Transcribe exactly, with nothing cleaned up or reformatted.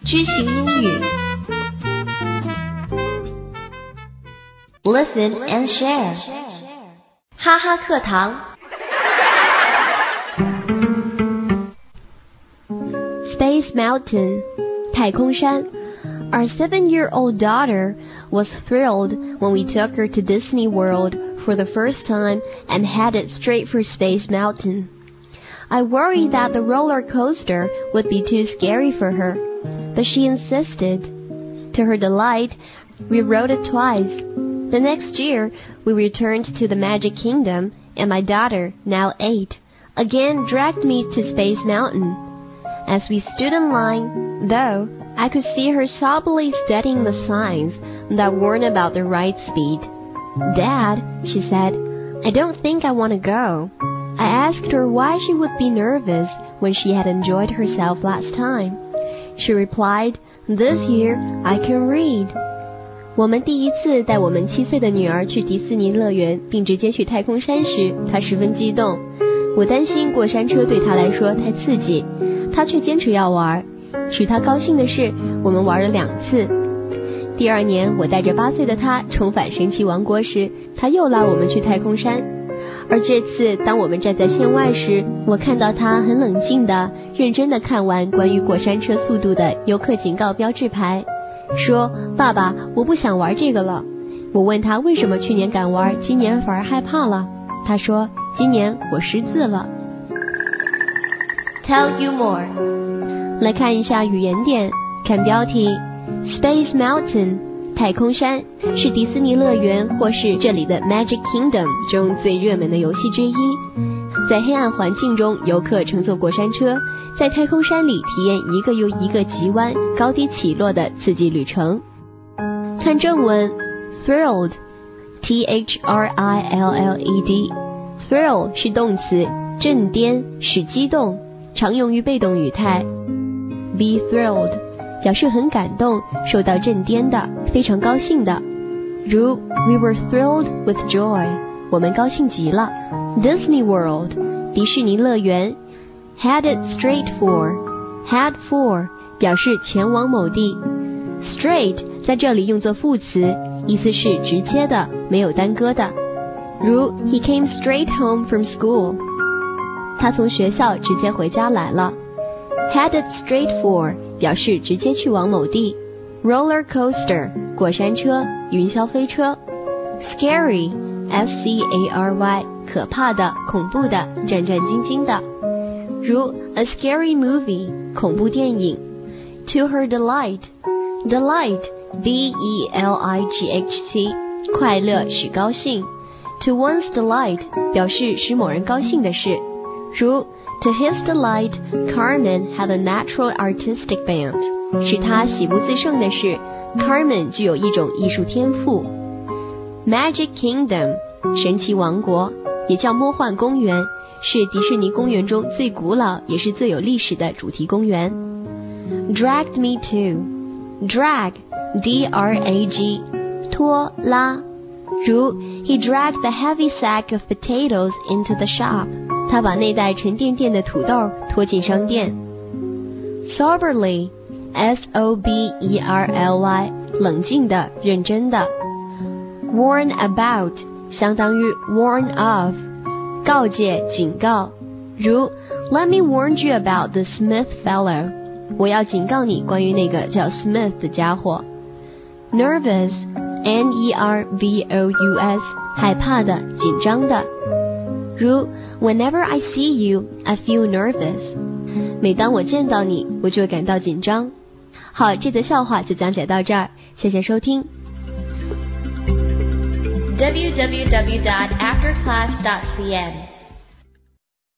知行英语 Listen and share 哈哈课堂 Space Mountain 太空山 Our seven-year-old daughter was thrilled when we took her to Disney World for the first time and headed straight for Space Mountain. I worried that the roller coaster would be too scary for her, but she insisted. To her delight, we rode it twice. The next year, we returned to the Magic Kingdom, and my daughter, now eight, again dragged me to Space Mountain. As we stood in line, though, I could see her soberly studying the signs that warned about the ride speed. Dad, she said, I don't think I want to go. I asked her why she would be nervous when she had enjoyed herself last time. She replied, This year I can read. 我们第一次带我们七岁的女儿去迪士尼乐园，并直接去太空山时，她十分激动。我担心过山车对她来说太刺激，她却坚持要玩。使她高兴的是，我们玩了两次。第二年，我带着八岁的她重返神奇王国时，她又拉我们去太空山。而这次当我们站在线外时，我看到她很冷静地认真地看完关于过山车速度的游客警告标志牌，说爸爸，我不想玩这个了。我问她为什么去年敢玩，今年反而害怕了。她说今年我识字了。 Tell you more 来看一下语言点，看标题 Space Mountain太空山是迪士尼乐园或是这里的 Magic Kingdom 中最热门的游戏之一。在黑暗环境中，游客乘坐过山车，在太空山里体验一个又一个急弯、高低起落的刺激旅程。看正文 Thrilled T H R I L L E D Thrill 是动词，震颠，使激动，常用于被动语态。 Be thrilled表示很感动，受到震颠的，非常高兴的。如 We were thrilled with joy 我们高兴极了。 Disney World 迪士尼乐园。 Headed straight for Head for 表示前往某地。 Straight 在这里用作副词，意思是直接的，没有耽搁的。如 He came straight home from school 他从学校直接回家来了。 Headed straight for 表示直接去往某地。 Roller coaster 过山车，云霄飞车。 Scary S C A R Y 可怕的，恐怖的，战战兢兢的。如 A scary movie 恐怖电影。 To her delight Delight D E L I G H T 快乐，使高兴。 To one's delight 表示使某人高兴的事。如To his delight, Carmen had a natural artistic bent. 使他喜不自胜的是 Carmen 具有一种艺术天赋。 Magic Kingdom 神奇王国，也叫魔幻公园，是迪士尼公园中最古老也是最有历史的主题公园。 Dragged me to Drag D R A G 拖拉。如 He dragged the heavy sack of potatoes into the shop他把那袋沉甸甸的土豆拖进商店。 Soberly S O B E R L Y 冷静的，认真的。 Warn about 相当于 warn of 告诫，警告。如 Let me warn you about the Smith fellow 我要警告你关于那个叫 Smith 的家伙。 Nervous N E R V O U S 害怕的，紧张的。如 Whenever I see you, I feel nervous 每当我见到你，我就感到紧张。好，这则笑话就讲解到这儿，谢谢收听。 w w w dot after class dot c n